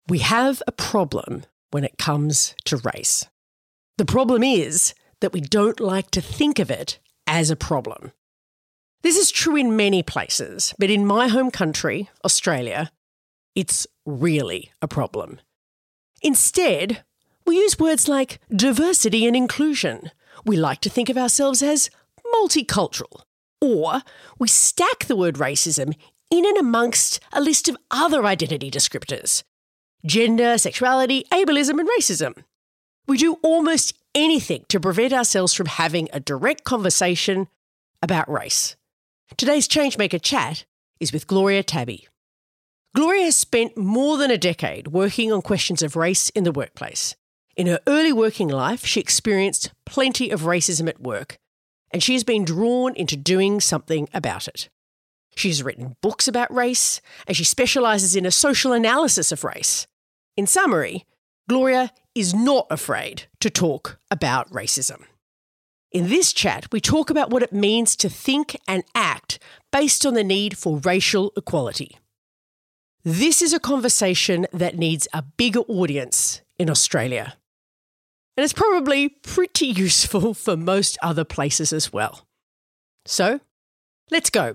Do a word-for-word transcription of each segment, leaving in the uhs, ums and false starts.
We have a problem when it comes to race. The problem is that we don't like to think of it as a problem. This is true in many places, but in my home country, Australia, it's really a problem. Instead, we use words like diversity and inclusion. We like to think of ourselves as multicultural. Or we stack the word racism in and amongst a list of other identity descriptors: gender, sexuality, ableism and racism. We do almost anything to prevent ourselves from having a direct conversation about race. Today's Changemaker Chat is with Gloria Tabby. Gloria has spent more than a decade working on questions of race in the workplace. In her early working life, she experienced plenty of racism at work, and she has been drawn into doing something about it. She's written books about race, and she specialises in a social analysis of race. In summary, Gloria is not afraid to talk about racism. In this chat, we talk about what it means to think and act based on the need for racial equality. This is a conversation that needs a bigger audience in Australia. And it's probably pretty useful for most other places as well. So, let's go.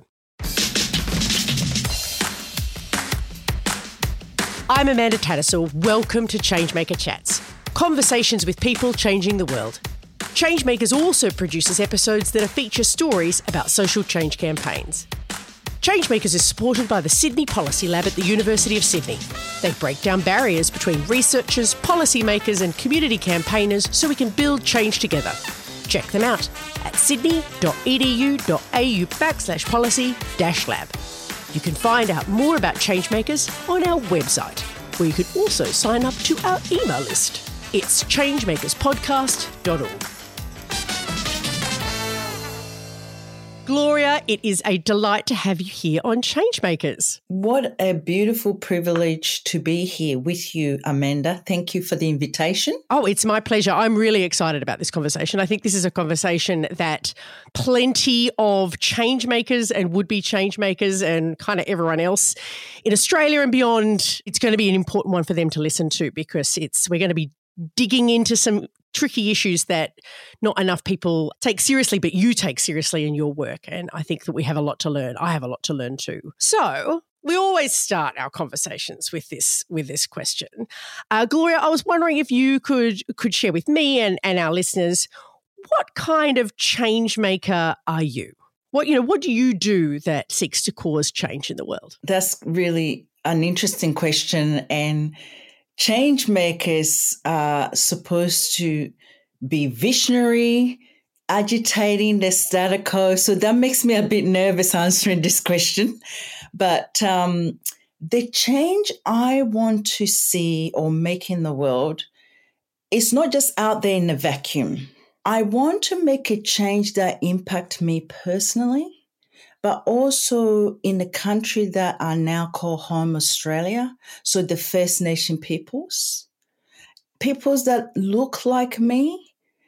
I'm Amanda Tattersall. Welcome to Changemaker Chats, conversations with people changing the world. Changemakers also produces episodes that feature stories about social change campaigns. Changemakers is supported by the Sydney Policy Lab at the University of Sydney. They break down barriers between researchers, policymakers and community campaigners so we can build change together. Check them out at sydney.edu.au backslash policy dash lab. You can find out more about Changemakers on our website, where you can also sign up to our email list. It's changemakerspodcast dot org. Gloria, it is a delight to have you here on Changemakers. What a beautiful privilege to be here with you, Amanda. Thank you for the invitation. Oh, it's my pleasure. I'm really excited about this conversation. I think this is a conversation that plenty of changemakers and would-be changemakers and kind of everyone else in Australia and beyond, it's going to be an important one for them to listen to, because it's we're going to be digging into some tricky issues that not enough people take seriously, but you take seriously in your work. And I think that we have a lot to learn. I have a lot to learn too. So we always start our conversations with this with this question. Uh, Gloria, I was wondering if you could could share with me and, and our listeners, what kind of change maker are you? What, you know, what do you do that seeks to cause change in the world? That's really an interesting question. And change makers are supposed to be visionary, agitating the status quo. So that makes me a bit nervous answering this question. But um, the change I want to see or make in the world is not just out there in a vacuum. I want to make a change that impacts me personally, but also in the country that I now call home, Australia. So the First Nation peoples, peoples that look like me,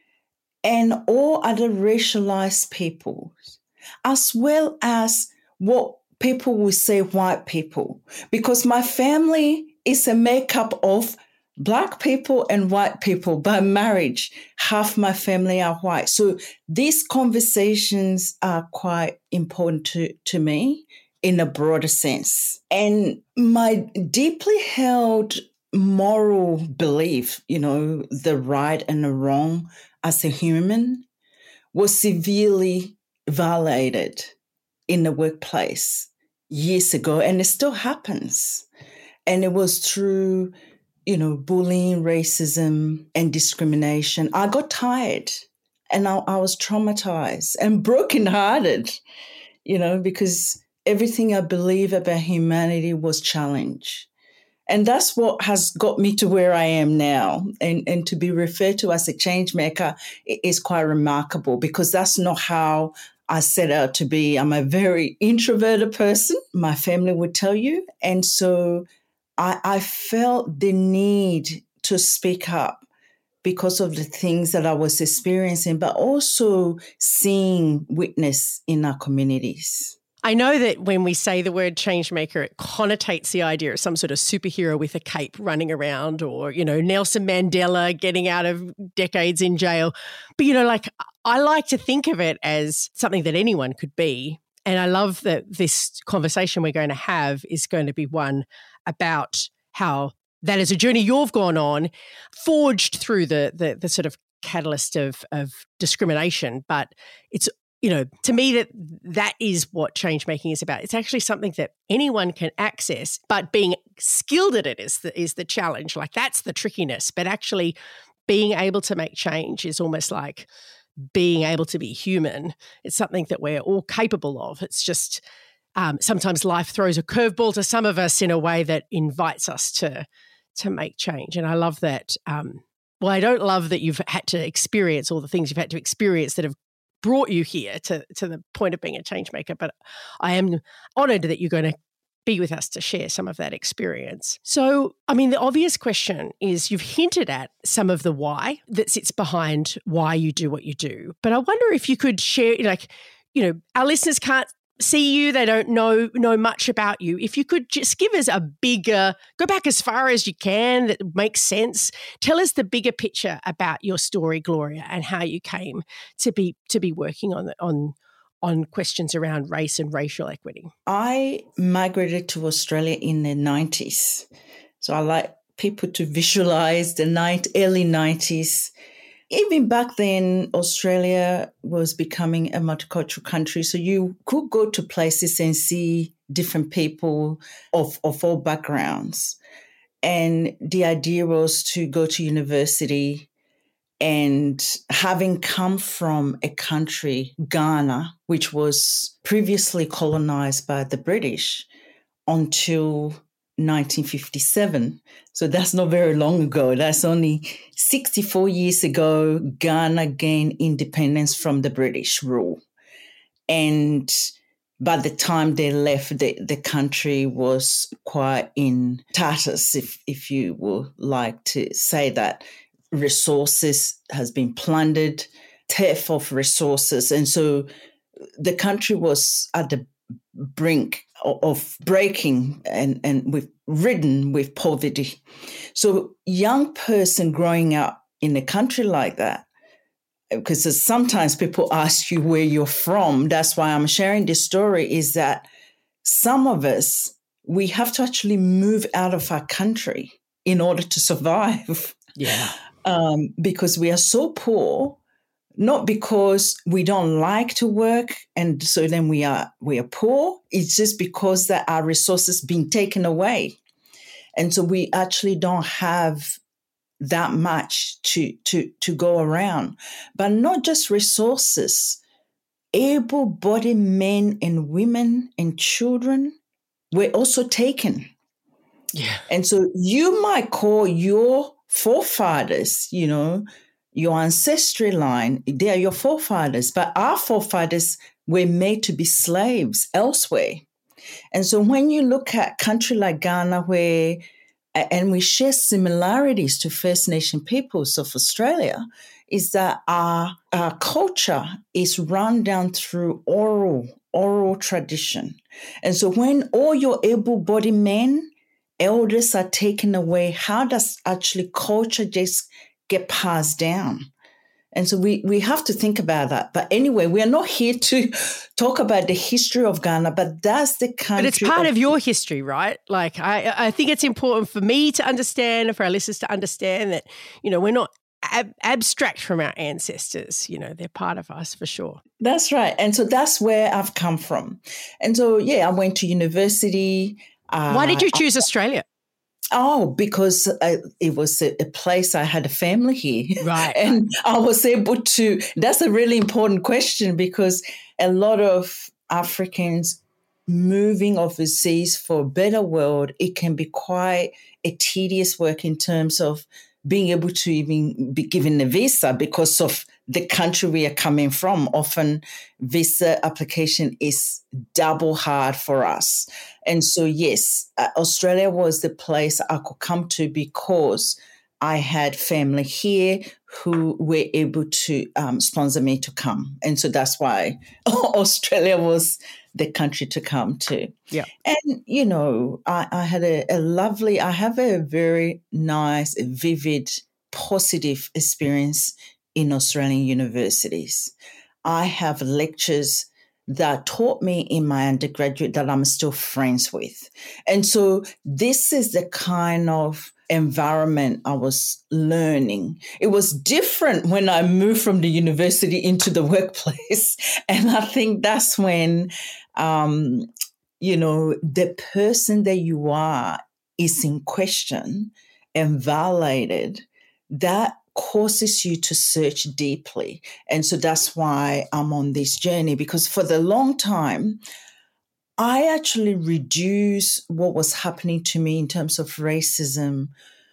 and all other racialized peoples, as well as what people will say white people, because my family is a makeup of Black people and white people by marriage. Half my family are white. So these conversations are quite important to, to me in a broader sense. And my deeply held moral belief, you know, the right and the wrong as a human, was severely violated in the workplace years ago, and it still happens. And it was through, you know, bullying, racism, and discrimination. I got tired and I, I was traumatized and brokenhearted, you know, because everything I believe about humanity was challenged. And that's what has got me to where I am now. And, and to be referred to as a change maker is quite remarkable, because that's not how I set out to be. I'm a very introverted person, my family would tell you. And so I, I felt the need to speak up because of the things that I was experiencing, but also seeing witness in our communities. I know that when we say the word changemaker, it connotates the idea of some sort of superhero with a cape running around, or, you know, Nelson Mandela getting out of decades in jail. But, you know, like, I like to think of it as something that anyone could be. And I love that this conversation we're going to have is going to be one about how that is a journey you've gone on, forged through the the, the sort of catalyst of, of discrimination. But it's, you know, to me, that that is what change making is about. It's actually something that anyone can access, but being skilled at it is the, is the challenge. Like, that's the trickiness. But actually being able to make change is almost like being able to be human. It's something that we're all capable of. It's just um, sometimes life throws a curveball to some of us in a way that invites us to to make change. And I love that. Um, well, I don't love that you've had to experience all the things you've had to experience that have brought you here to, to the point of being a change maker, but I am honoured that you're going to be with us to share some of that experience. So, I mean, the obvious question is, you've hinted at some of the why that sits behind why you do what you do, but I wonder if you could share, like, you know, our listeners can't see you, they don't know know much about you. If you could just give us a bigger, go back as far as you can that makes sense. Tell us the bigger picture about your story, Gloria, and how you came to be to be working on on on questions around race and racial equity. I migrated to Australia in the nineties. So I like people to visualize the night, early nineties. Even back then, Australia was becoming a multicultural country. So you could go to places and see different people of, of all backgrounds. And the idea was to go to university. And having come from a country, Ghana, which was previously colonized by the British until nineteen fifty-seven. So that's not very long ago. That's only sixty-four years ago, Ghana gained independence from the British rule. And by the time they left, the, the country was quite in tatters, if, if you would like to say that. Resources has been plundered, theft of resources. And so the country was at the brink of breaking and, and with ridden with poverty. So young person growing up in a country like that, because sometimes people ask you where you're from, that's why I'm sharing this story, is that some of us, we have to actually move out of our country in order to survive. Yeah. Um, because we are so poor, not because we don't like to work and so then we are we are poor. It's just because that our resources being taken away. And so we actually don't have that much to, to, to go around. But not just resources, able-bodied men and women and children were also taken. Yeah. And so you might call your forefathers, you know, your ancestry line, they are your forefathers, but our forefathers were made to be slaves elsewhere. And so when you look at a country like Ghana, where, and we share similarities to First Nation peoples of Australia, is that our, our culture is run down through oral, oral tradition. And so when all your able-bodied men, elders are taken away, how does actually culture just get passed down? And so we, we have to think about that. But anyway, we are not here to talk about the history of Ghana, but that's the country. But it's part of, of your history, right? Like, I, I think it's important for me to understand and for our listeners to understand that, you know, we're not ab- abstract from our ancestors. You know, they're part of us for sure. That's right. And so that's where I've come from. And so, yeah, I went to university. Uh, Why did you choose Australia? Oh, because I, it was a, a place I had a family here. Right. And I was able to, that's a really important question, because a lot of Africans moving overseas for a better world, it can be quite a tedious work in terms of being able to even be given a visa because of the country we are coming from. Often visa application is double hard for us. And so, yes, uh, Australia was the place I could come to because I had family here who were able to um, sponsor me to come. And so that's why Australia was the country to come to. Yeah. And, you know, I, I had a, a lovely, I have a very nice, vivid, positive experience in Australian universities. I have lectures that taught me in my undergraduate that I'm still friends with. And so this is the kind of environment I was learning. It was different when I moved from the university into the workplace. And I think that's when, um, you know, the person that you are is in question and violated. That causes you to search deeply. And so that's why I'm on this journey, because for the long time, I actually reduced what was happening to me in terms of racism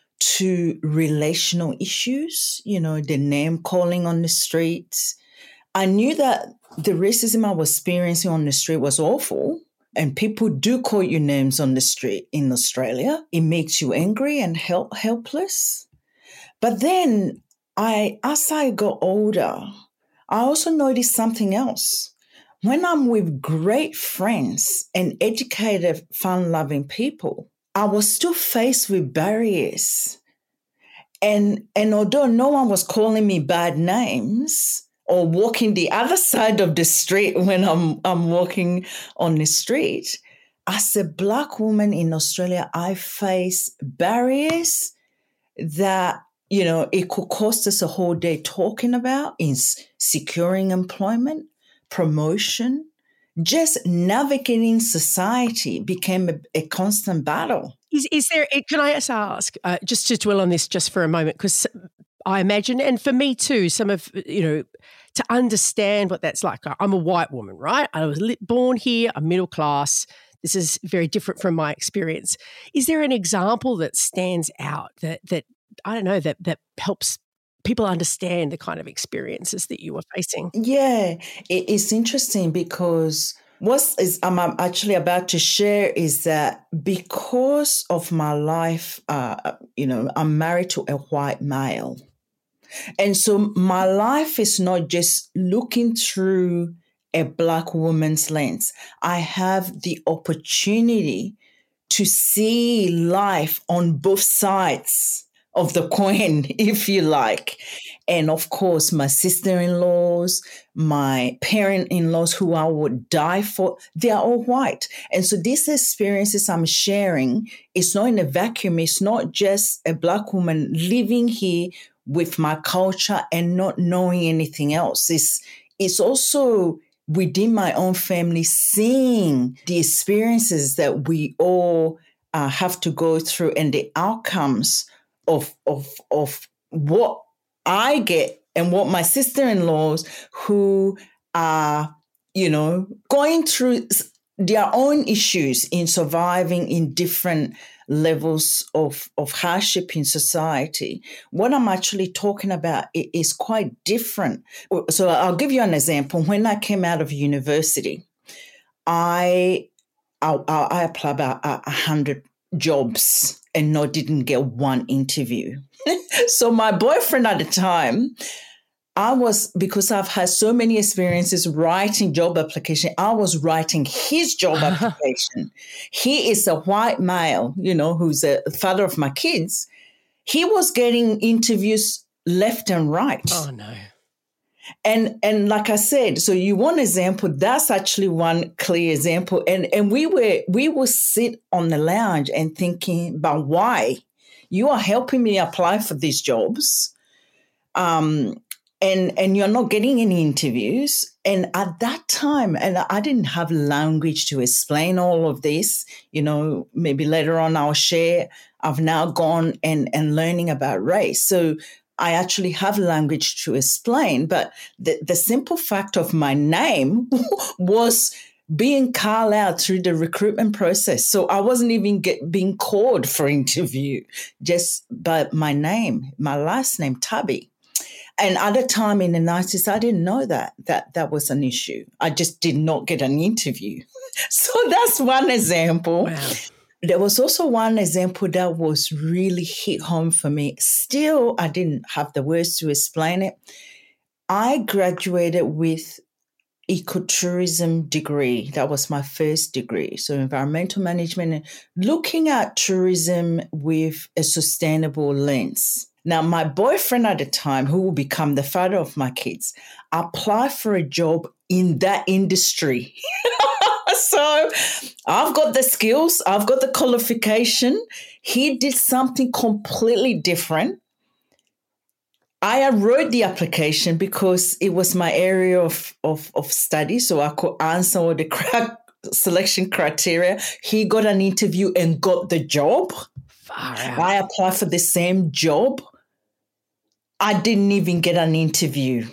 to relational issues, you know, the name calling on the streets. I knew that the racism I was experiencing on the street was awful. And people do call you names on the street in Australia. It makes you angry and help, helpless. But then I, as I got older, I also noticed something else. When I'm with great friends and educated, fun-loving people, I was still faced with barriers. And, and although no one was calling me bad names or walking the other side of the street when I'm, I'm walking on the street, as a Black woman in Australia, I face barriers that, you know, it could cost us a whole day talking about in securing employment, promotion. Just navigating society became a, a constant battle. Is, is there, can I just ask, uh, just to dwell on this just for a moment, because I imagine, and for me too, some of, you know, to understand what that's like. I'm a white woman, right? I was born here, I'm middle class. This is very different from my experience. Is there an example that stands out that, that I don't know, that that helps people understand the kind of experiences that you were facing? Yeah, it, it's interesting because what is I'm actually about to share is that because of my life, uh, you know, I'm married to a white male. And so my life is not just looking through a Black woman's lens. I have the opportunity to see life on both sides of the coin, if you like. And of course, my sister-in-laws, my parent-in-laws who I would die for, they are all white. And so these experiences I'm sharing, it's not in a vacuum. It's not just a Black woman living here with my culture and not knowing anything else. It's, it's also within my own family, seeing the experiences that we all uh, have to go through and the outcomes of of of what I get and what my sister-in-laws who are, you know, going through their own issues in surviving in different levels of, of hardship in society. What I'm actually talking about is quite different. So I'll give you an example. When I came out of university, I I, I applied about a hundred jobs and no, didn't get one interview. So my boyfriend at the time, I was, because I've had so many experiences writing job application, I was writing his job application. He is a white male, you know, who's the father of my kids. He was getting interviews left and right. Oh, no. And and like I said, so you want an example, that's actually one clear example. And and we were we would sit on the lounge and thinking about why you are helping me apply for these jobs. Um and and you're not getting any interviews. And at that time, and I didn't have language to explain all of this, you know, maybe later on I'll share. I've now gone and and learning about race. So I actually have language to explain, but the, the simple fact of my name was being called out through the recruitment process. So I wasn't even get, being called for interview, just by my name, my last name, Tubby. And at the time in the nineties, I didn't know that, that that was an issue. I just did not get an interview. So that's one example. Wow. There was also one example that was really hit home for me. Still, I didn't have the words to explain it. I graduated with ecotourism degree. That was my first degree. So environmental management, looking at tourism with a sustainable lens. Now, my boyfriend at the time, who will become the father of my kids, applied for a job in that industry. So I've got the skills, I've got the qualification. He did something completely different. I wrote the application because it was my area of, of, of study, so I could answer all the cra- selection criteria. He got an interview and got the job. Far out. I applied for the same job. I didn't even get an interview.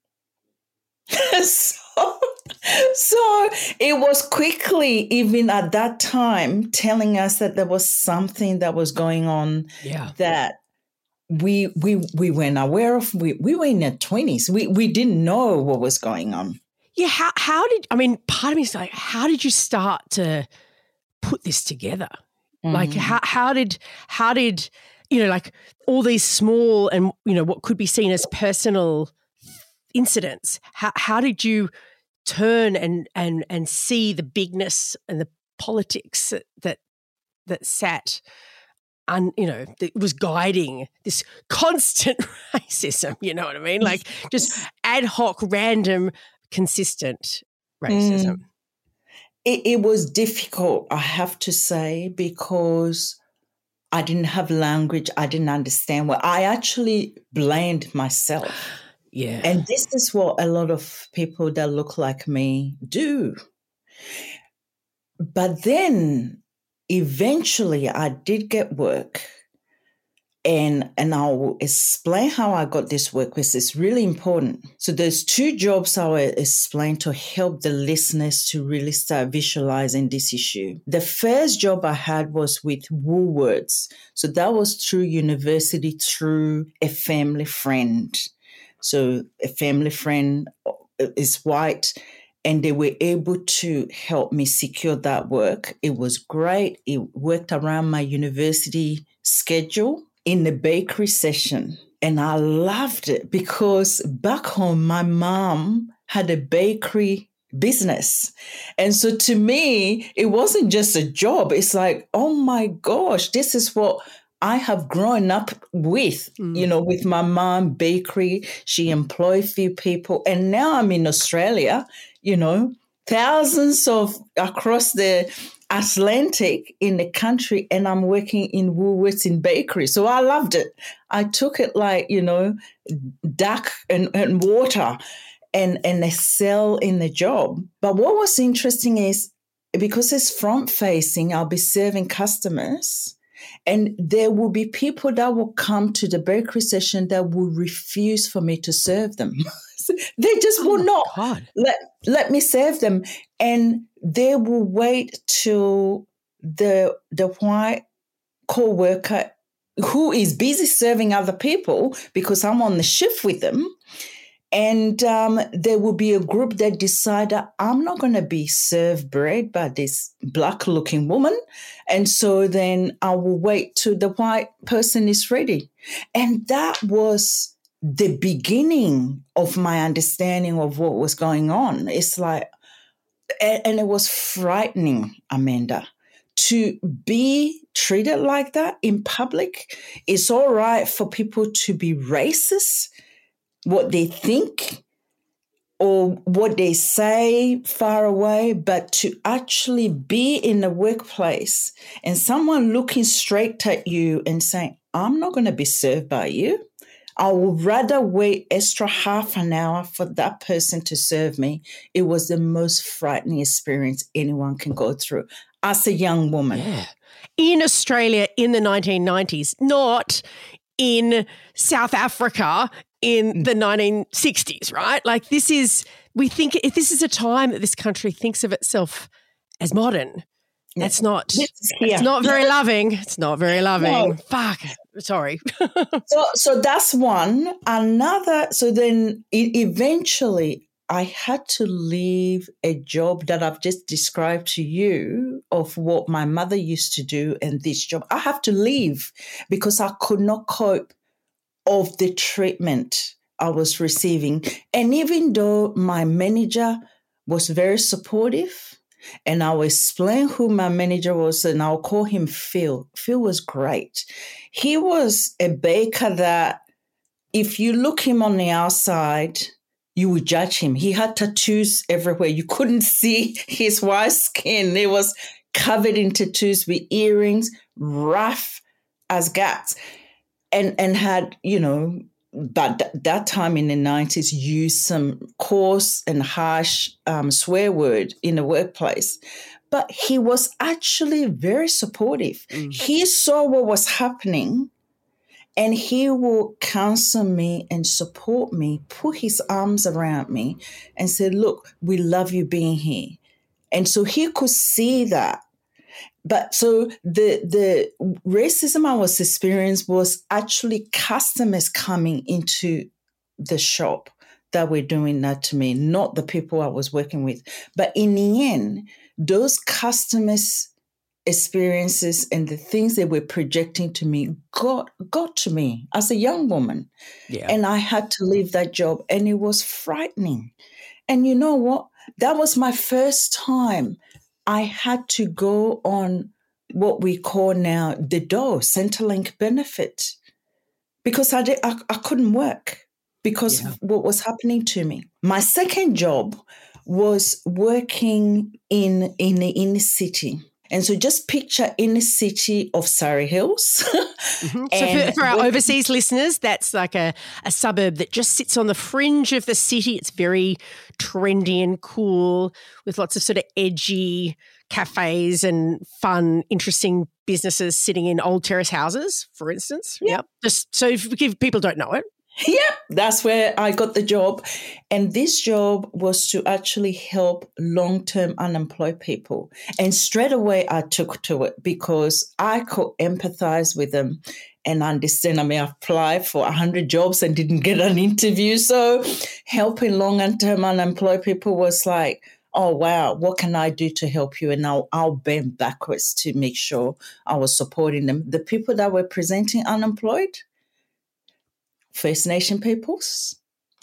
so, so it was quickly, even at that time, telling us that there was something that was going on Yeah. that we we we weren't aware of. We we were in our twenties. We we didn't know what was going on. Yeah. How, how did, I mean, part of me is like, how did you start to put this together? Mm-hmm. Like how, how did, how did, you know, like all these small and, you know, what could be seen as personal incidents, how, how did you turn and, and, and see the bigness and the politics that, that, that sat and, you know, that was guiding this constant racism, you know what I mean? Like just ad hoc, random, consistent racism. Mm. It, it was difficult, I have to say, because I didn't have language. I didn't understand what I actually blamed myself. Yeah. And this is what a lot of people that look like me do. But then eventually I did get work, and, and I'll explain how I got this work because it's really important. So there's two jobs I will explain to help the listeners to really start visualizing this issue. The first job I had was with Woolworths. So that was through university, through a family friend. So a family friend is white, and they were able to help me secure that work. It was great. It worked around my university schedule in the bakery session. And I loved it because back home, my mom had a bakery business. And so to me, it wasn't just a job. It's like, oh my gosh, this is what I have grown up with, mm. you know, with my mom, bakery. She employed a few people. And now I'm in Australia, you know, thousands of across the Atlantic in the country, and I'm working in Woolworths in bakery. So I loved it. I took it like, you know, duck and, and water and, and excel in the job. But what was interesting is because it's front facing, I'll be serving customers. And there will be people that will come to the bakery session that will refuse for me to serve them. They just oh will not God. let let me serve them. And they will wait till the the white co-worker who is busy serving other people, because I'm on the shift with them. And um, there will be a group that decide that I'm not going to be served bread by this black-looking woman. And so then I will wait till the white person is ready. And that was the beginning of my understanding of what was going on. It's like, and, and it was frightening, Amanda, to be treated like that in public. It's all right for people to be racist, what they think or what they say far away, but to actually be in the workplace and someone looking straight at you and saying, I'm not going to be served by you. I would rather wait extra half an hour for that person to serve me. It was the most frightening experience anyone can go through as a young woman. Yeah. In Australia in the nineteen nineties, not in South Africa in the nineteen sixties, right? Like this is, we think, if this is a time that this country thinks of itself as modern, yeah. that's not, it's not very loving. It's not very loving. No. Fuck. Sorry. so, so that's one. Another, so then it, eventually I had to leave a job that I've just described to you of what my mother used to do and this job. I have to leave because I could not cope of the treatment I was receiving. And even though my manager was very supportive. And I'll explain who my manager was, and I'll call him Phil. Phil was great. He was a baker that if you look him on the outside, you would judge him. He had tattoos everywhere. You couldn't see his white skin. It was covered in tattoos with earrings, rough as guts, and, and had, you know, but th- that time in the nineties used some coarse and harsh um, swear word in the workplace. But he was actually very supportive. Mm. He saw what was happening, and he will counsel me and support me, put his arms around me and say, look, we love you being here. And so he could see that. But so the the racism I was experiencing was actually customers coming into the shop that were doing that to me, not the people I was working with. But in the end, those customers' experiences and the things they were projecting to me got got to me as a young woman. Yeah. And I had to leave that job, and it was frightening. And you know what? That was my first time I had to go on what we call now the D O, Centrelink benefit, because I, did, I, I couldn't work because yeah. of what was happening to me. My second job was working in, in the inner city. And so just picture inner city of Surrey Hills. Mm-hmm. So for, for our overseas listeners, that's like a, a suburb that just sits on the fringe of the city. It's very trendy and cool with lots of sort of edgy cafes and fun, interesting businesses sitting in old terrace houses, for instance. Yep. yep. Just so if, if people don't know it. Yep, that's where I got the job. And this job was to actually help long-term unemployed people. And straight away I took to it because I could empathize with them and understand. I mean, I applied for one hundred jobs and didn't get an interview. So helping long-term unemployed people was like, oh, wow, what can I do to help you? And I'll, I'll bend backwards to make sure I was supporting them. The people that were presenting unemployed, First Nation peoples,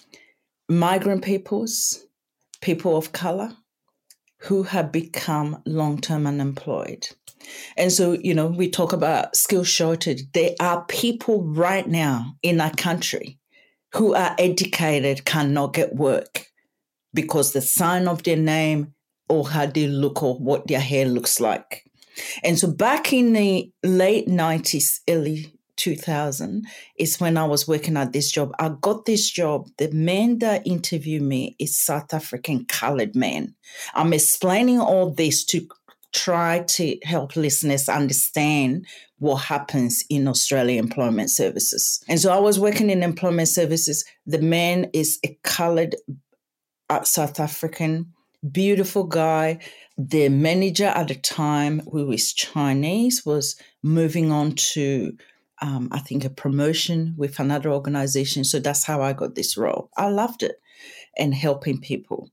migrant peoples, people of color who have become long-term unemployed. And so, you know, we talk about skill shortage. There are people right now in our country who are educated, cannot get work because the sign of their name or how they look or what their hair looks like. And so back in the late nineties, early two thousand is when I was working at this job. I got this job. The man that interviewed me is South African colored man. I'm explaining all this to try to help listeners understand what happens in Australian employment services. And so I was working in employment services. The man is a colored uh, South African, beautiful guy. The manager at the time, who was Chinese, was moving on to Um, I think a promotion with another organization. So that's how I got this role. I loved it and helping people.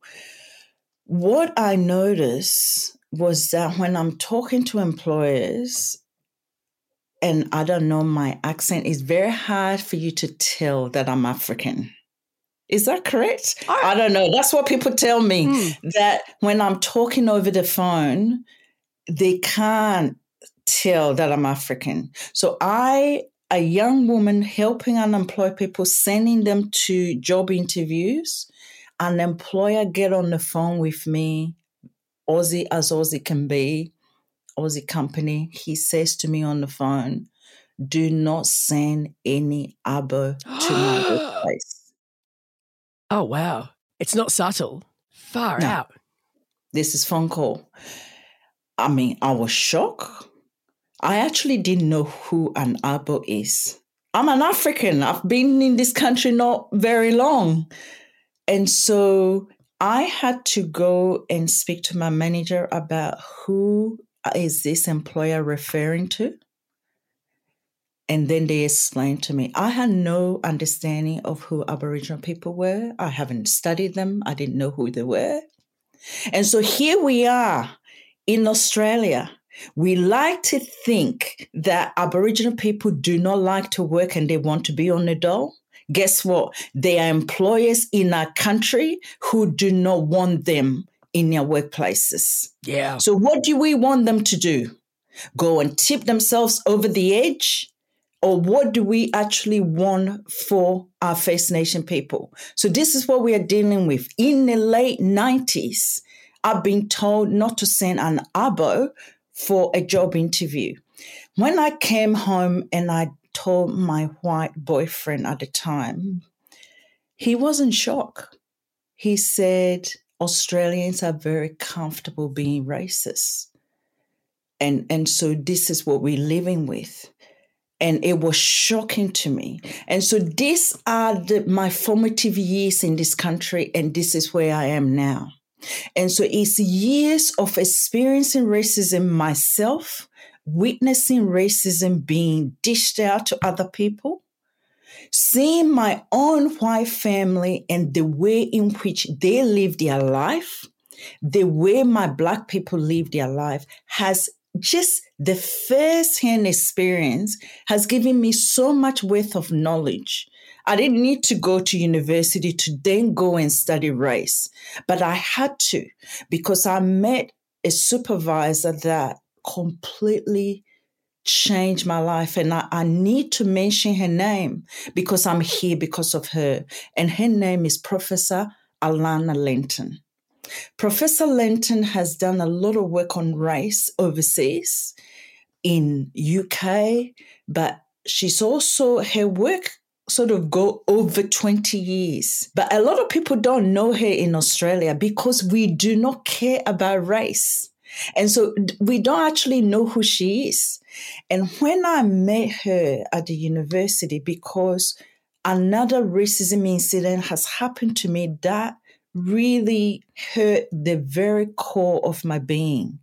What I noticed was that when I'm talking to employers, and I don't know my accent, it's very hard for you to tell that I'm African. Is that correct? Oh. I don't know. That's what people tell me, mm. that when I'm talking over the phone, they can't tell that I'm African. So I, a young woman helping unemployed people, sending them to job interviews, an employer get on the phone with me, Aussie as Aussie can be, Aussie company. He says to me on the phone, do not send any abo to my workplace. Oh, wow. It's not subtle. Far no. out. This is phone call. I mean, I was shocked. I actually didn't know who an abo is. I'm an African. I've been in this country not very long. And so I had to go and speak to my manager about who is this employer referring to. And then they explained to me. I had no understanding of who Aboriginal people were. I haven't studied them. I didn't know who they were. And so here we are in Australia. We like to think that Aboriginal people do not like to work and they want to be on the dole. Guess what? There are employers in our country who do not want them in their workplaces. Yeah. So what do we want them to do? Go and tip themselves over the edge? Or what do we actually want for our First Nation people? So this is what we are dealing with. In the late nineties, I've been told not to send an abo for a job interview. When I came home and I told my white boyfriend at the time, he wasn't shocked. He said, Australians are very comfortable being racist. And, and so this is what we're living with. And it was shocking to me. And so these are the, my formative years in this country, and this is where I am now. And so it's years of experiencing racism myself, witnessing racism being dished out to other people, seeing my own white family and the way in which they live their life, the way my Black people live their life has just the first-hand experience has given me so much worth of knowledge. I didn't need to go to university to then go and study race, but I had to because I met a supervisor that completely changed my life. And I, I need to mention her name because I'm here because of her. And her name is Professor Alana Lenton. Professor Lenton has done a lot of work on race overseas in U K, but she's also, her work sort of go over twenty years. But a lot of people don't know her in Australia because we do not care about race. And so we don't actually know who she is. And when I met her at the university, because another racism incident has happened to me that really hurt the very core of my being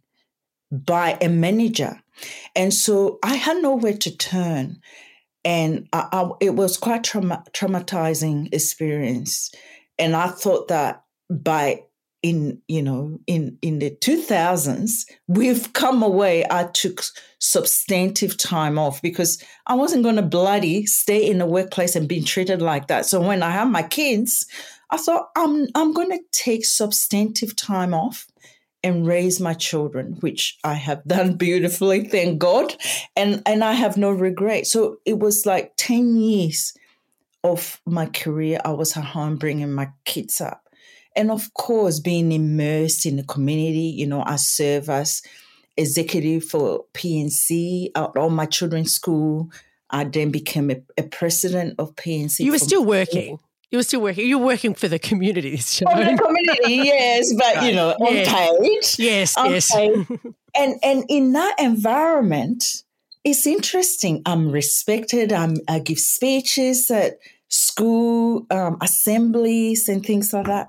by a manager. And so I had nowhere to turn. And I, I, it was quite trauma, traumatizing experience. And I thought that by in, you know, in, in the two thousands, we've come away. I took substantive time off because I wasn't going to bloody stay in the workplace and being treated like that. So when I had my kids, I thought, I'm I'm going to take substantive time off and raise my children, which I have done beautifully, thank God. And, and I have no regret. So it was like ten years of my career. I was at home bringing my kids up. And of course, being immersed in the community, you know, I serve as executive for P N C at all my children's school. I then became a, a president of P N C. You were still working. You were still working. You were working for the community. For the community, yes, but, right. you know, unpaid. Yes, unpaid. yes. and, and in that environment, it's interesting. I'm respected. I'm, I give speeches at school um, assemblies and things like that.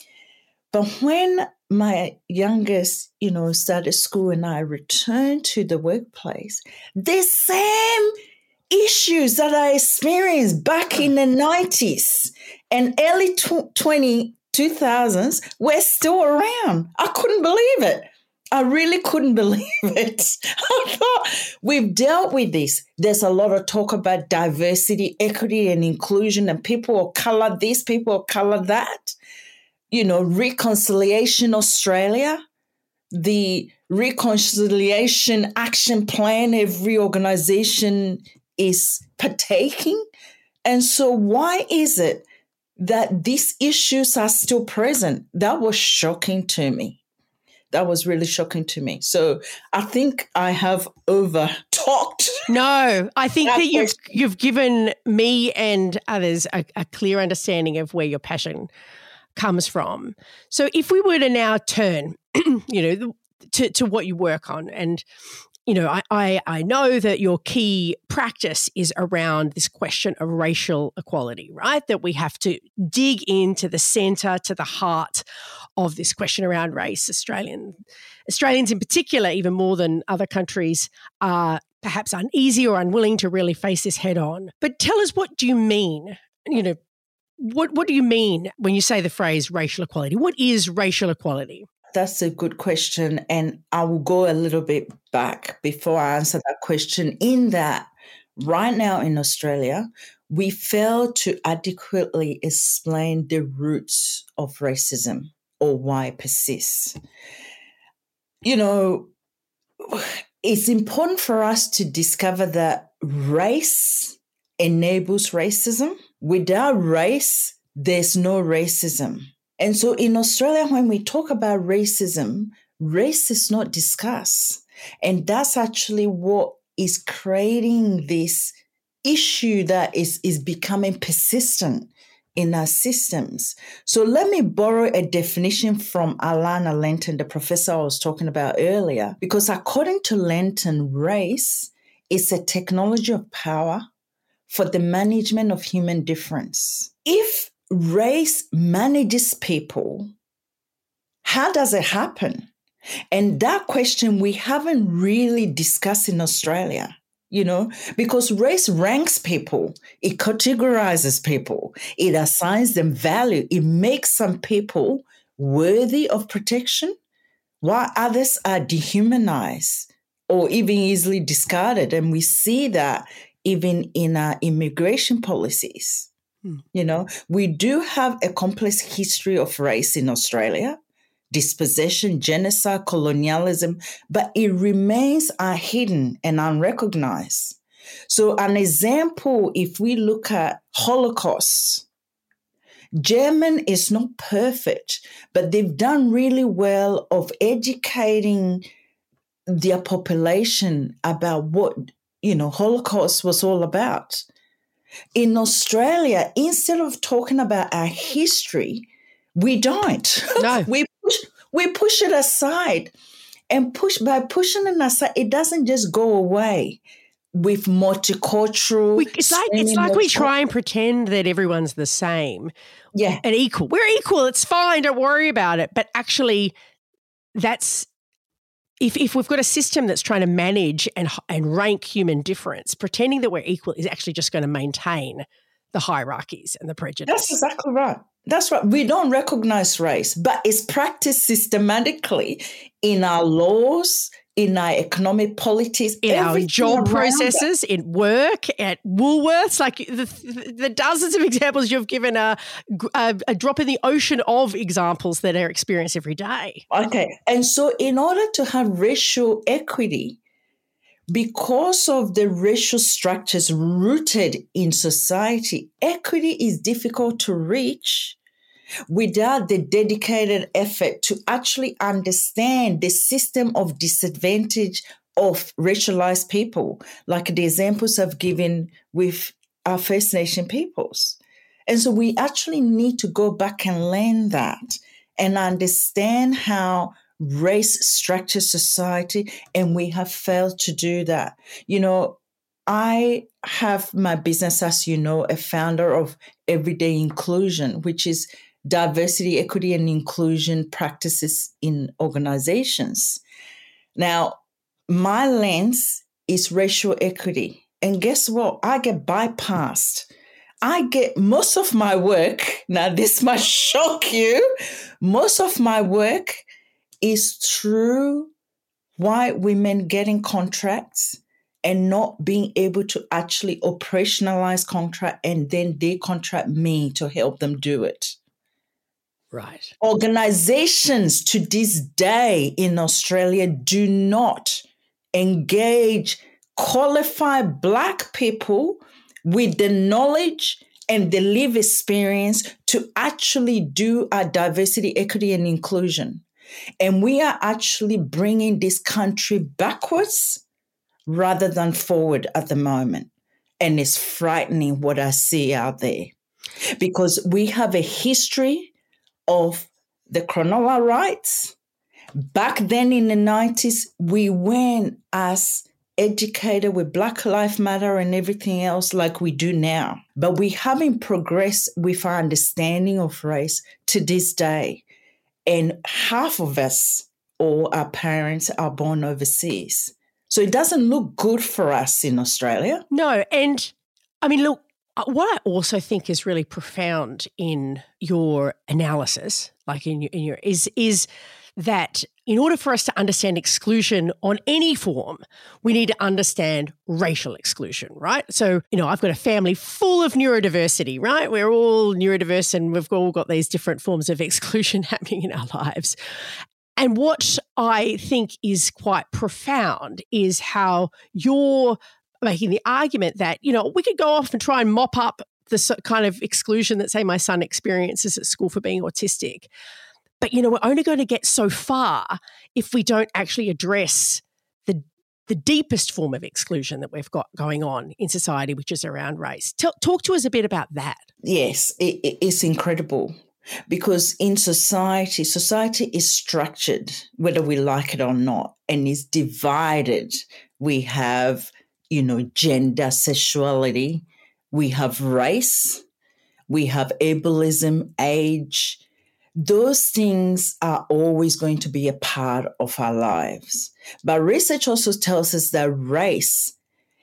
But when my youngest, you know, started school and I returned to the workplace, the same issues that I experienced back in the nineties and early twenty, two thousands were still around. I couldn't believe it. I really couldn't believe it. I thought we've dealt with this. There's a lot of talk about diversity, equity, and inclusion, and people of color this, people of color that. You know, Reconciliation Australia, the Reconciliation Action Plan, every organization is partaking. And so why is it that these issues are still present? That was shocking to me. That was really shocking to me. So I think I have over talked. No, I think that, that you've you've given me and others a, a clear understanding of where your passion comes from. So if we were to now turn, you know, to, to what you work on, and, you know, I, I, I know that your key practice is around this question of racial equality, right? That we have to dig into the centre, to the heart of this question around race. Australian, Australians in particular, even more than other countries, are perhaps uneasy or unwilling to really face this head on. But tell us, what do you mean, you know, What what do you mean when you say the phrase racial equality? What is racial equality? That's a good question. And I will go a little bit back before I answer that question, in that right now in Australia, we fail to adequately explain the roots of racism or why it persists. You know, it's important for us to discover that race enables racism. Without race, there's no racism. And so in Australia, when we talk about racism, race is not discussed. And that's actually what is creating this issue that is, is becoming persistent in our systems. So let me borrow a definition from Alana Lenton, the professor I was talking about earlier, because according to Lenton, race is a technology of power for the management of human difference. If race manages people, how does it happen? And that question we haven't really discussed in Australia, you know, because race ranks people, it categorizes people, it assigns them value, it makes some people worthy of protection, while others are dehumanized or even easily discarded. And we see that even in our immigration policies. Hmm. You know, we do have a complex history of race in Australia, dispossession, genocide, colonialism, but it remains uh, hidden and unrecognized. So an example, if we look at Holocaust, German is not perfect, but they've done really well of educating their population about what, you know, Holocaust was all about. In Australia, instead of talking about our history, we don't. No. we push, we push it aside, and push by pushing it aside, it doesn't just go away with multicultural. We, it's like it's like we try and pretend that everyone's the same, yeah, and equal. We're equal. It's fine. Don't worry about it. But actually, that's if if we've got a system that's trying to manage and and rank human difference, pretending that we're equal is actually just going to maintain the hierarchies and the prejudice. That's exactly right. That's right. We don't recognize race, but it's practiced systematically in our laws, in our economic politics, in our job processes, in work, at Woolworths. Like the, the dozens of examples you've given are a, a drop in the ocean of examples that are experienced every day. Okay. And so in order to have racial equity, because of the racial structures rooted in society, equity is difficult to reach without the dedicated effort to actually understand the system of disadvantage of racialized people, like the examples I've given with our First Nation peoples. And so we actually need to go back and learn that and understand how race structures society, and we have failed to do that. You know, I have my business, as you know, a founder of Everyday Inclusion, which is diversity, equity, and inclusion practices in organizations. Now, my lens is racial equity. And guess what? I get bypassed. I get most of my work, now this might shock you, most of my work is through white women getting contracts and not being able to actually operationalize contract, and then they contract me to help them do it. Right. Organizations to this day in Australia do not engage qualified Black people with the knowledge and the lived experience to actually do our diversity, equity, and inclusion. And we are actually bringing this country backwards rather than forward at the moment. And it's frightening what I see out there, because we have a history of the Cronulla riots. Back then in the nineties, we weren't as educated with Black Lives Matter and everything else like we do now. But we haven't progressed with our understanding of race to this day. And half of us or our parents are born overseas. So it doesn't look good for us in Australia. No. And I mean, look, what I also think is really profound in your analysis, like in your, in your is, is that in order for us to understand exclusion on any form, we need to understand racial exclusion, right? So, you know, I've got a family full of neurodiversity, right? We're all neurodiverse and we've all got these different forms of exclusion happening in our lives. And what I think is quite profound is how you're making the argument that, you know, we could go off and try and mop up the kind of exclusion that, say, my son experiences at school for being autistic. But, you know, we're only going to get so far if we don't actually address the the deepest form of exclusion that we've got going on in society, which is around race. Tell, talk to us a bit about that. Yes, it, it's incredible because in society, society is structured, whether we like it or not, and is divided. We have, you know, gender, sexuality, we have race, we have ableism, age. Those things are always going to be a part of our lives. But research also tells us that race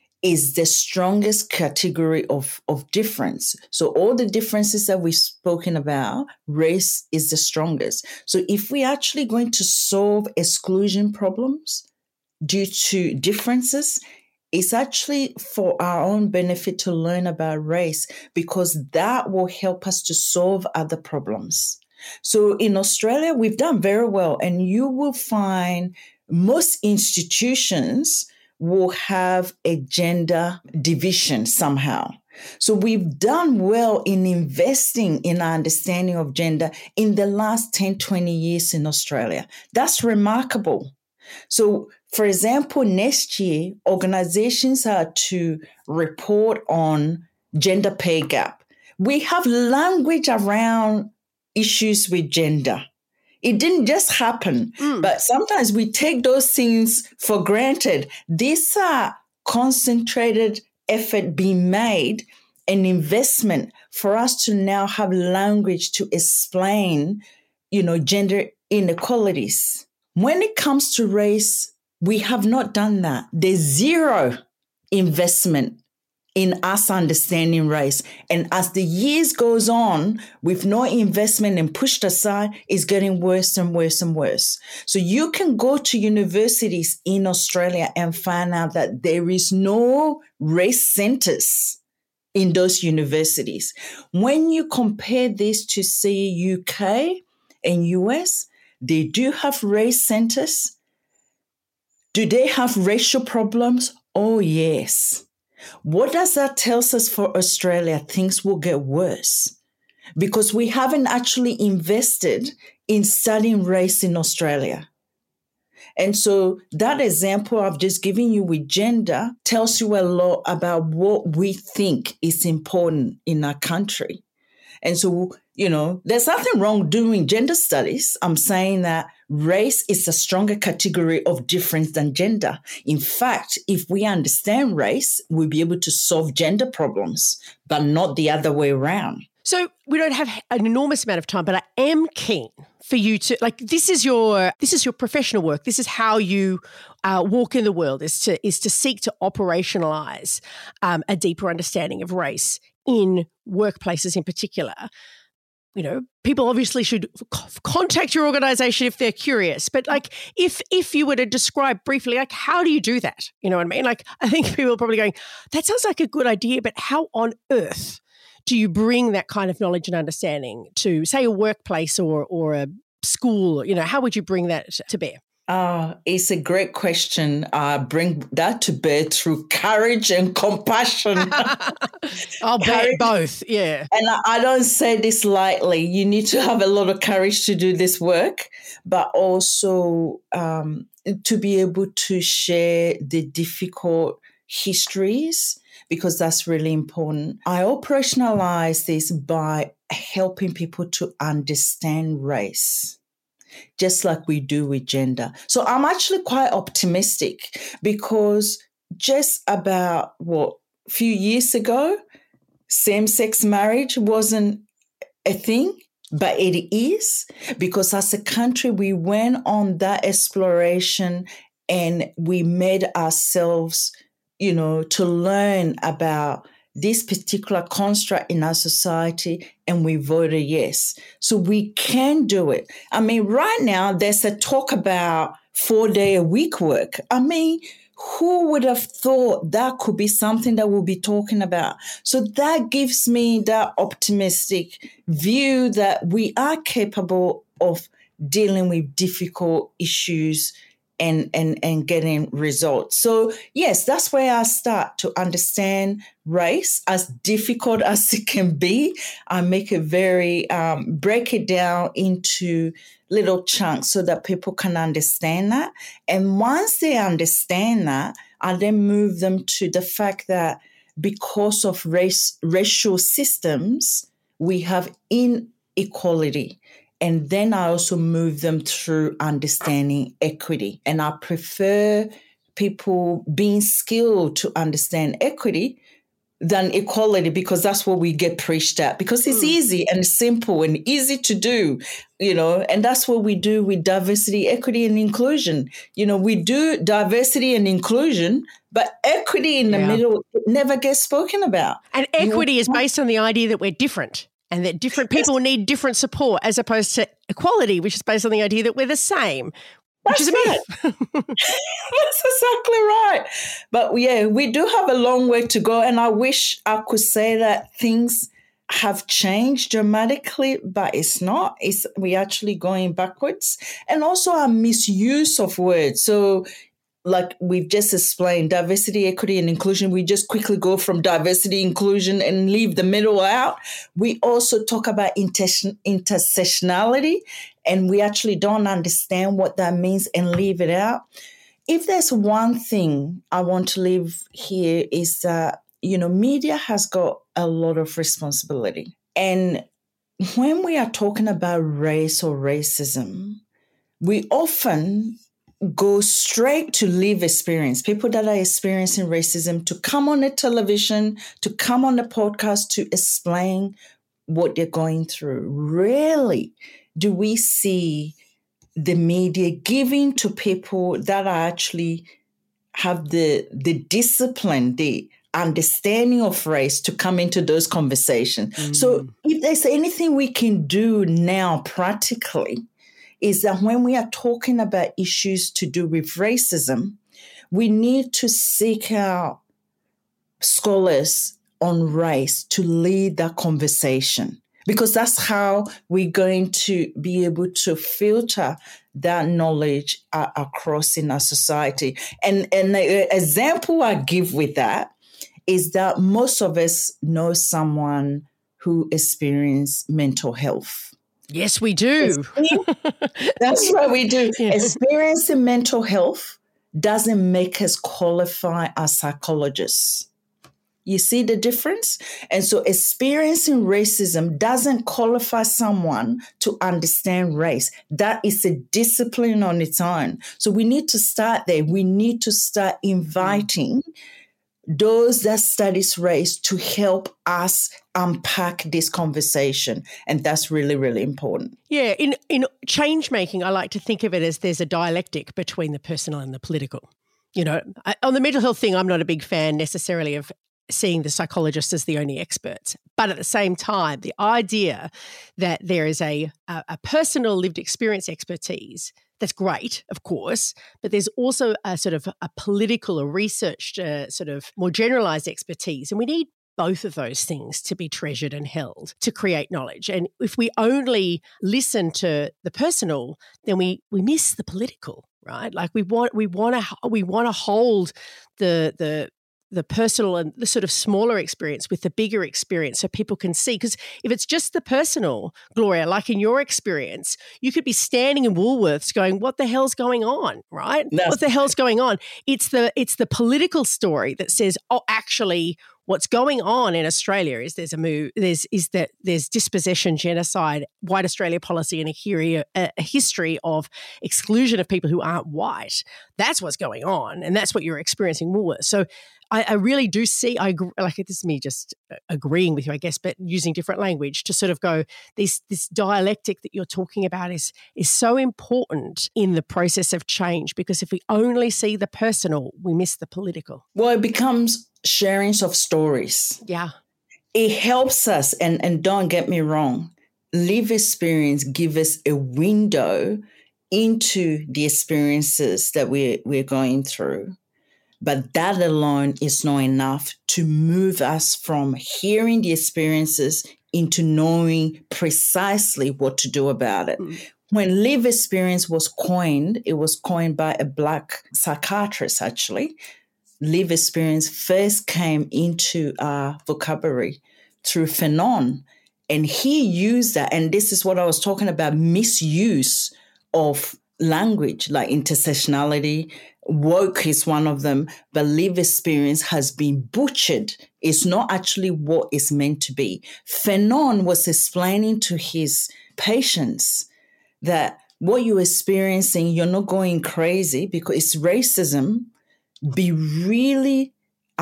is the strongest category of, of difference. So all the differences that we've spoken about, race is the strongest. So if we're actually going to solve exclusion problems due to differences, it's actually for our own benefit to learn about race because that will help us to solve other problems. So in Australia, we've done very well, and you will find most institutions will have a gender division somehow. So we've done well in investing in our understanding of gender in the last ten, twenty years in Australia. That's remarkable. So, for example, next year, organizations are to report on gender pay gap. We have language around issues with gender. It didn't just happen, mm. but sometimes we take those things for granted. These are concentrated effort being made, an investment for us to now have language to explain, you know, gender inequalities. When it comes to race, we have not done that. There's zero investment in us understanding race. And as the years goes on, with no investment and pushed aside, it's getting worse and worse and worse. So you can go to universities in Australia and find out that there is no race centers in those universities. When you compare this to, say, U K and U S, they do have race centers. Do they have racial problems? Oh, yes. What does that tell us for Australia? Things will get worse because we haven't actually invested in studying race in Australia. And so that example I've just given you with gender tells you a lot about what we think is important in our country. And so, you know, there's nothing wrong doing gender studies. I'm saying that race is a stronger category of difference than gender. In fact, if we understand race, we'll be able to solve gender problems, but not the other way around. So we don't have an enormous amount of time, but I am keen for you to, like, this is your this is your professional work. This is how you uh, walk in the world, is to is to seek to operationalize um, a deeper understanding of race in workplaces in particular. You know, people obviously should contact your organization if they're curious. But like, if if you were to describe briefly, like, how do you do that? You know what I mean? Like, I think people are probably going, that sounds like a good idea, but how on earth do you bring that kind of knowledge and understanding to, say, a workplace or or a school? You know, how would you bring that to bear? Uh, it's a great question. Uh, bring that to bear through courage and compassion. I'll bet both, yeah. And I, I don't say this lightly. You need to have a lot of courage to do this work, but also um, to be able to share the difficult histories, because that's really important. I operationalize this by helping people to understand race, just like we do with gender. So I'm actually quite optimistic because just about, what, a few years ago, same-sex marriage wasn't a thing, but it is, because as a country, we went on that exploration and we made ourselves, you know, to learn about this particular construct in our society, and we voted yes. So we can do it. I mean, right now there's a talk about four day a week work. I mean, who would have thought that could be something that we'll be talking about? So that gives me that optimistic view that we are capable of dealing with difficult issues and, and, and getting results. So yes, that's where I start to understand race, as difficult as it can be. I make it very, um, break it down into little chunks so that people can understand that. And once they understand that, I then move them to the fact that because of race, racial systems, we have inequality. And then I also move them through understanding equity. And I prefer people being skilled to understand equity than equality, because that's what we get preached at, because it's mm. easy and simple and easy to do, you know, and that's what we do with diversity, equity, and inclusion. You know, we do diversity and inclusion, but equity in the yeah. middle never gets spoken about. And equity you know? is based on the idea that we're different and that different people yes. need different support, as opposed to equality, which is based on the idea that we're the same. That's right. That's exactly right. But yeah, we do have a long way to go. And I wish I could say that things have changed dramatically, but it's not. It's we're actually going backwards. And also our misuse of words. So like we've just explained, diversity, equity, and inclusion, we just quickly go from diversity, inclusion, and leave the middle out. We also talk about inter- intersectionality, and we actually don't understand what that means and leave it out. If there's one thing I want to leave here is that, you know, media has got a lot of responsibility. And when we are talking about race or racism, we often go straight to lived experience, people that are experiencing racism, to come on the television, to come on the podcast to explain what they're going through. Rarely do we see the media giving to people that are actually have the, the discipline, the understanding of race to come into those conversations. Mm. So if there's anything we can do now practically, is that when we are talking about issues to do with racism, we need to seek out scholars on race to lead that conversation, because that's how we're going to be able to filter that knowledge uh, across in our society. And, and an example I give with that is that most of us know someone who experienced mental health. Yes, we do. That's what we do. Yeah. Experiencing mental health doesn't make us qualify as psychologists. You see the difference? And so experiencing racism doesn't qualify someone to understand race. That is a discipline on its own. So we need to start there. We need to start inviting mm. those that studies race to help us unpack this conversation. And that's really, really important. Yeah. In, in change making, I like to think of it as there's a dialectic between the personal and the political. You know, I, on the mental health thing, I'm not a big fan necessarily of seeing the psychologists as the only experts. But at the same time, the idea that there is a, a, a personal lived experience expertise, that's great, of course, but there's also a sort of a political or researched uh, sort of more generalised expertise. And we need both of those things to be treasured and held to create knowledge. And if we only listen to the personal, then we we miss the political, right? Like we want we want to we want to hold the the the personal and the sort of smaller experience with the bigger experience so people can see. Because if it's just the personal, Gloria, like in your experience, you could be standing in Woolworths going, what the hell's going on, right? That's- what the hell's going on? It's the it's the political story that says, oh, actually, what's going on in Australia is there's a move, there's is that there's dispossession, genocide, white Australia policy, and a, a, a history of exclusion of people who aren't white. That's what's going on, and that's what you're experiencing in Woolworths. So I, I really do see, I like this is me just agreeing with you, I guess, but using different language to sort of go, this this dialectic that you're talking about is is so important in the process of change, because if we only see the personal, we miss the political. Well, it becomes sharings of stories. Yeah. It helps us, and, and don't get me wrong, live experience give us a window into the experiences that we're, we're going through. But that alone is not enough to move us from hearing the experiences into knowing precisely what to do about it. Mm. When live experience was coined, it was coined by a Black psychiatrist, actually. Live experience first came into our vocabulary through Fanon. And he used that. And this is what I was talking about, misuse of language, like intersectionality. Woke is one of them, but live experience has been butchered. It's not actually what it's meant to be. Fanon was explaining to his patients that what you're experiencing, you're not going crazy because it's racism. Be really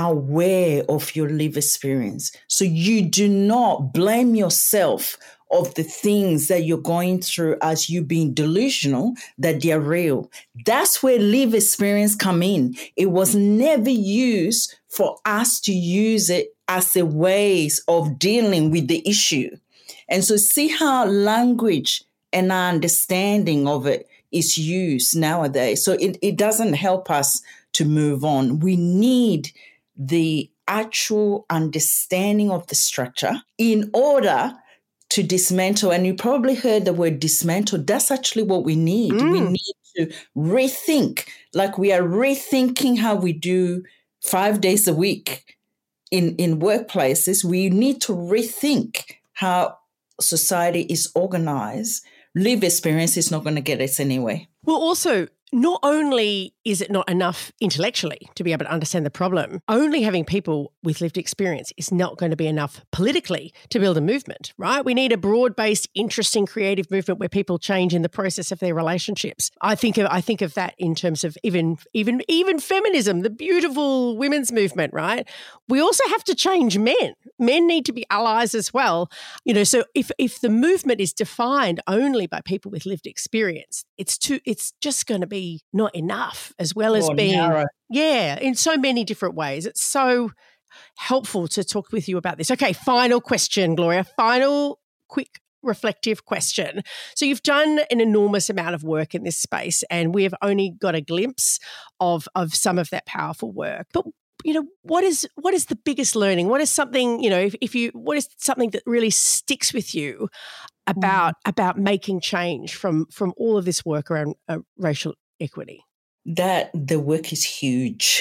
aware of your live experience. So you do not blame yourself of the things that you're going through as you being delusional, that they're real. That's where live experience come in. It was never used for us to use it as a ways of dealing with the issue. And so see how language and our understanding of it is used nowadays. So it, it doesn't help us to move on. We need the actual understanding of the structure in order to dismantle. And you probably heard the word dismantle. That's actually what we need. Mm. We need to rethink, like we are rethinking how we do five days a week in, in workplaces. We need to rethink how society is organized. Live experience is not going to get us anywhere. Well, also, not only is it not enough intellectually to be able to understand the problem, only having people with lived experience is not going to be enough politically to build a movement, right? We need a broad-based, interesting, creative movement where people change in the process of their relationships. I think of I think of that in terms of even even even feminism, the beautiful women's movement, right? We also have to change men. Men need to be allies as well. You know, so if if the movement is defined only by people with lived experience, it's too it's just going to be not enough, as well as being, narrow. yeah, in so many different ways. It's so helpful to talk with you about this. Okay, final question, Gloria, final quick reflective question. So you've done an enormous amount of work in this space, and we have only got a glimpse of, of some of that powerful work. But you know, what is what is the biggest learning? What is something, you know, if, if you what is something that really sticks with you about mm. about making change from from all of this work around uh, racial equity? That the work is huge.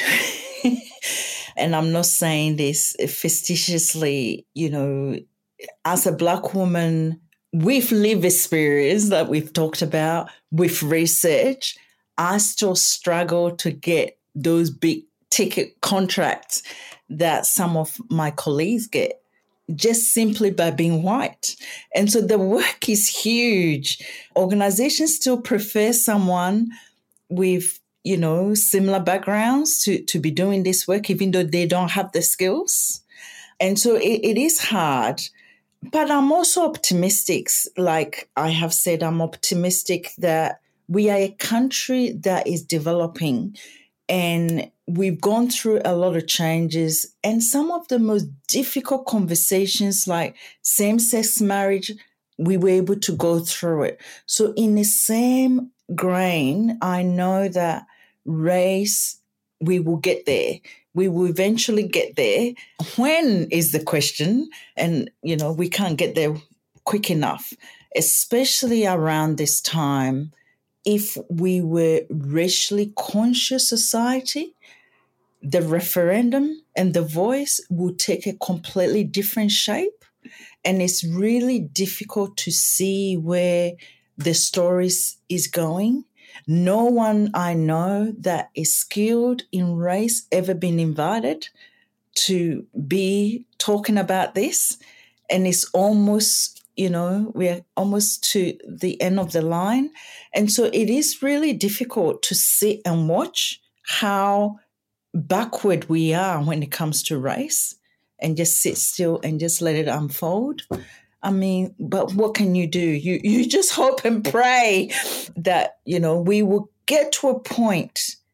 And I'm not saying this facetiously, you know, as a Black woman with lived experience that we've talked about, with research, I still struggle to get those big ticket contracts that some of my colleagues get, just simply by being white. And so the work is huge. Organizations still prefer someone with, you know, similar backgrounds to, to be doing this work, even though they don't have the skills. And so it, it is hard. But I'm also optimistic. Like I have said, I'm optimistic that we are a country that is developing, and we've gone through a lot of changes, and some of the most difficult conversations like same-sex marriage, we were able to go through it. So in the same grain, I know that race, we will get there. We will eventually get there. When is the question? And, you know, we can't get there quick enough, especially around this time. If we were racially conscious society, the referendum and the voice will take a completely different shape. And it's really difficult to see where the stories is going. No one I know that is skilled in race ever been invited to be talking about this. And it's almost, you know, we're almost to the end of the line. And so it is really difficult to sit and watch how backward we are when it comes to race, and just sit still and just let it unfold. I mean, but what can you do? You you just hope and pray that, you know, we will get to a point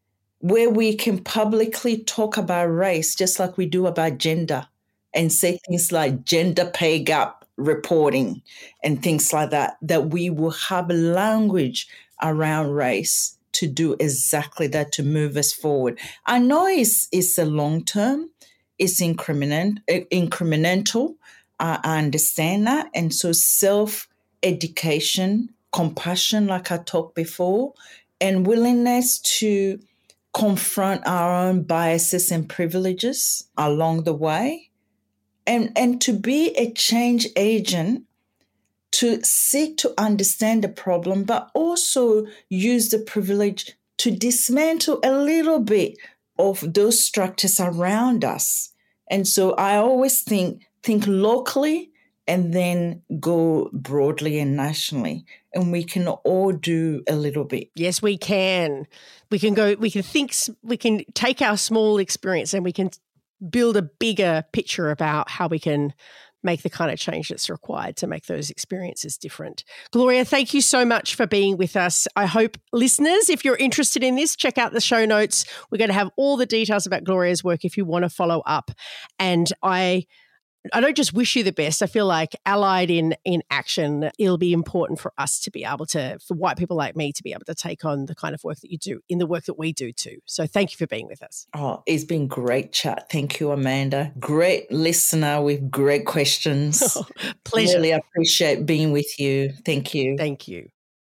where we can publicly talk about race, just like we do about gender, and say things like gender pay gap reporting and things like that, that we will have language around race to do exactly that, to move us forward. I know it's, it's a long term, it's incremental, incremental. I understand that. And so self-education, compassion, like I talked before, and willingness to confront our own biases and privileges along the way, and, and to be a change agent, to seek to understand the problem, but also use the privilege to dismantle a little bit of those structures around us. And so I always think, think locally and then go broadly and nationally. And we can all do a little bit. Yes, we can. We can go, we can think, we can take our small experience and we can build a bigger picture about how we can make the kind of change that's required to make those experiences different. Gloria, thank you so much for being with us. I hope listeners, if you're interested in this, check out the show notes. We're going to have all the details about Gloria's work if you want to follow up. And I I don't just wish you the best. I feel like allied in in action, it'll be important for us to be able to, for white people like me, to be able to take on the kind of work that you do in the work that we do too. So thank you for being with us. Oh, it's been great chat. Thank you, Amanda. Great listener with great questions. Oh, pleasure. Really appreciate being with you. Thank you. Thank you.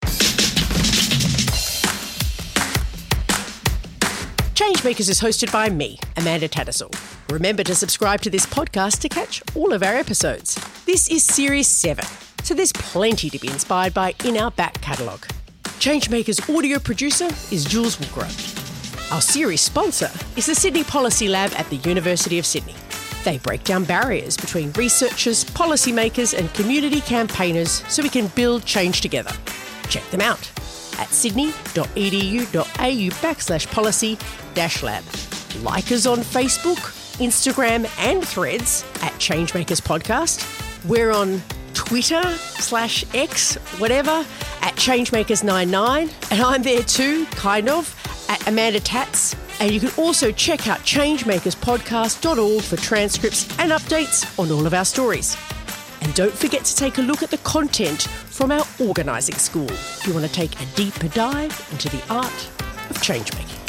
Changemakers is hosted by me, Amanda Tattersall. Remember to subscribe to this podcast to catch all of our episodes. This is Series seven, so there's plenty to be inspired by in our back catalogue. Changemakers' audio producer is Jules Woolgrove. Our series sponsor is the Sydney Policy Lab at the University of Sydney. They break down barriers between researchers, policymakers and community campaigners so we can build change together. Check them out at sydney.edu.au backslash policy dash lab. Like us on Facebook, Instagram and Threads at Changemakers Podcast. We're on Twitter slash X, whatever, at Changemakers ninety-nine. And I'm there too, kind of, at Amanda Tats. And you can also check out changemakers podcast dot org for transcripts and updates on all of our stories. And don't forget to take a look at the content from our organising school if you want to take a deeper dive into the art of changemaking.